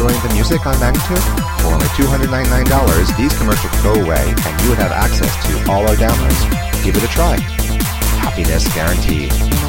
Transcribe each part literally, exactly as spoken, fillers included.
enjoying the music on Magnitude? For only two hundred ninety-nine dollars, these commercials go away and you would have access to all our downloads. Give it a try. Happiness guaranteed.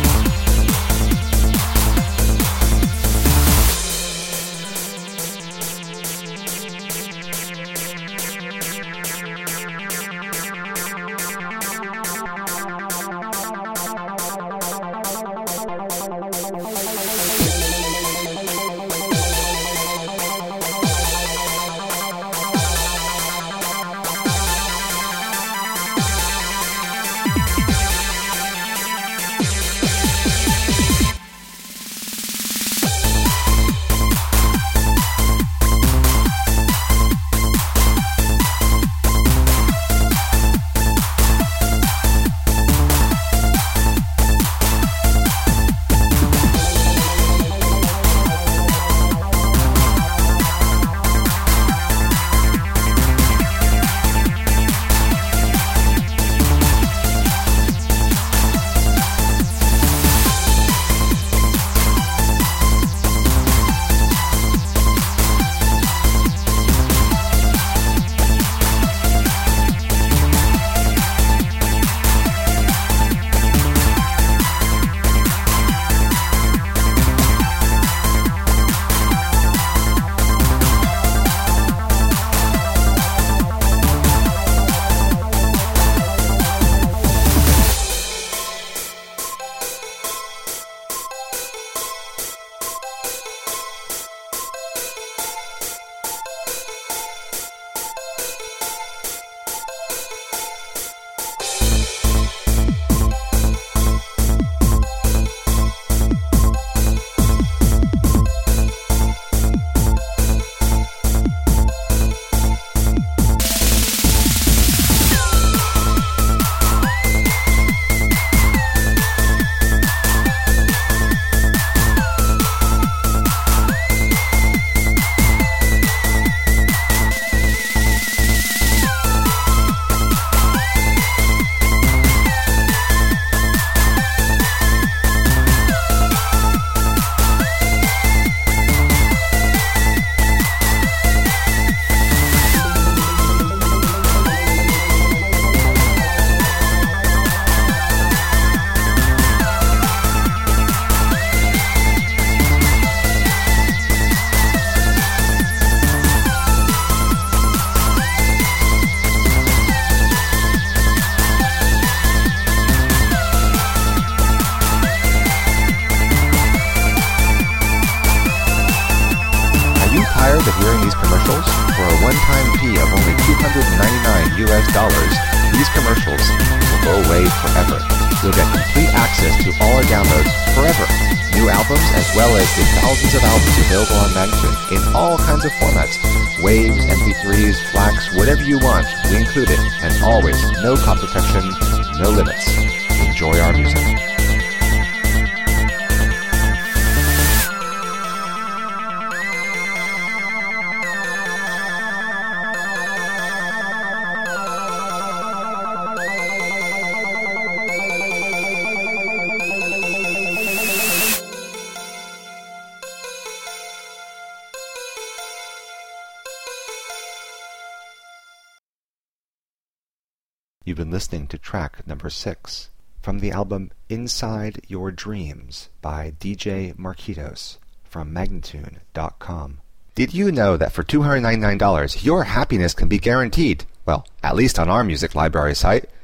Of hearing these commercials? For a one-time fee of only two hundred ninety-nine U S dollars, these commercials will go away forever. You'll get complete access to all our downloads forever. New albums as well as the thousands of albums available on Magnitude in all kinds of formats. Waves, M P threes, FLACs, whatever you want, we include it. And always, no copy protection, no limits. Enjoy our music. You've been listening to track number six from the album Inside Your Dreams by D J Marquitos from Magnatune dot com. Did you know that for two hundred ninety-nine dollars your happiness can be guaranteed? Well, at least on our music library site.